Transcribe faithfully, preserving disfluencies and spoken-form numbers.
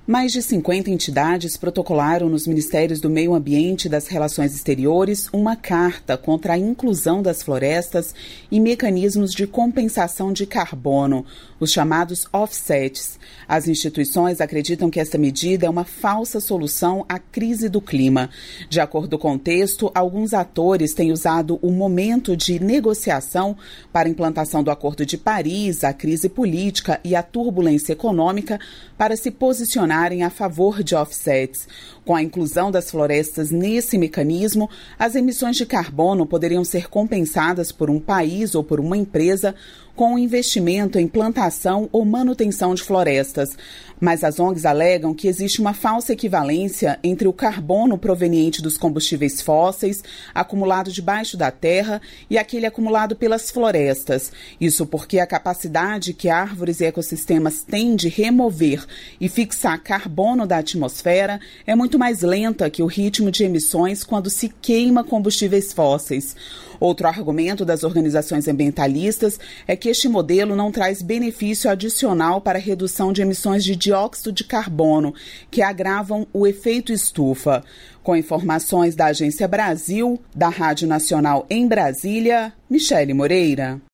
Mais de cinquenta entidades protocolaram nos Ministérios do Meio Ambiente e das Relações Exteriores uma carta contra a inclusão das florestas em mecanismos de compensação de carbono, os chamados offsets. As instituições acreditam que esta medida é uma falsa solução à crise do clima. De acordo com o texto, alguns atores têm usado o momento de negociação para a implantação do Acordo de Paris, a crise política e a turbulência econômica para se posicionar a favor de offsets. Com a inclusão das florestas nesse mecanismo, as emissões de carbono poderiam ser compensadas por um país ou por uma empresa com um investimento em plantação ou manutenção de florestas. Mas as O N Gs alegam que existe uma falsa equivalência entre o carbono proveniente dos combustíveis fósseis, acumulado debaixo da terra, e aquele acumulado pelas florestas. Isso porque a capacidade que árvores e ecossistemas têm de remover e fixar carbono da atmosfera é muito mais lenta que o ritmo de emissões quando se queima combustíveis fósseis. Outro argumento das organizações ambientalistas é que este modelo não traz benefício adicional para a redução de emissões de dióxido de carbono, que agravam o efeito estufa. Com informações da Agência Brasil, da Rádio Nacional em Brasília, Michele Moreira.